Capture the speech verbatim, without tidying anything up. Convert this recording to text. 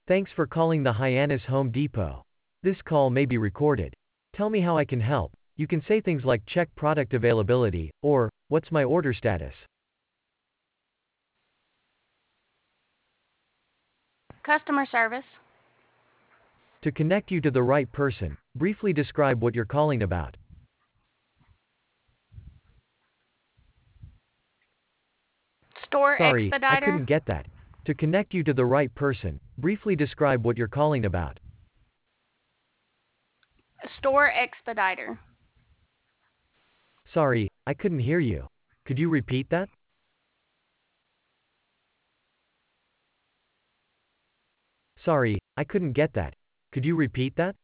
Thanks for calling the Hyannis Home Depot. This call may be recorded. Tell me how I can help. You can say things like check product availability, or, what's my order status? Customer service. To connect you to the right person, briefly describe what you're calling about. Store Sorry, I expediter. couldn't get that. To connect you to the right person, briefly describe what you're calling about. Store expediter. Sorry, I couldn't hear you. Could you repeat that? Sorry, I couldn't get that. Could you repeat that?